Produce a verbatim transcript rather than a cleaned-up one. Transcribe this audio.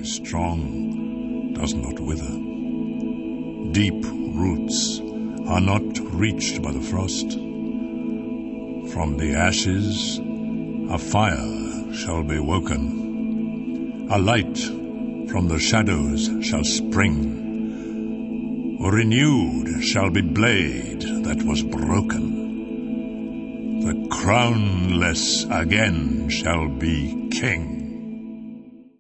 strong does not wither. Deep roots are not reached by the frost. From the ashes a fire shall be woken. A light from the shadows shall spring. Renewed shall be blade that was broken. The crownless again shall be king.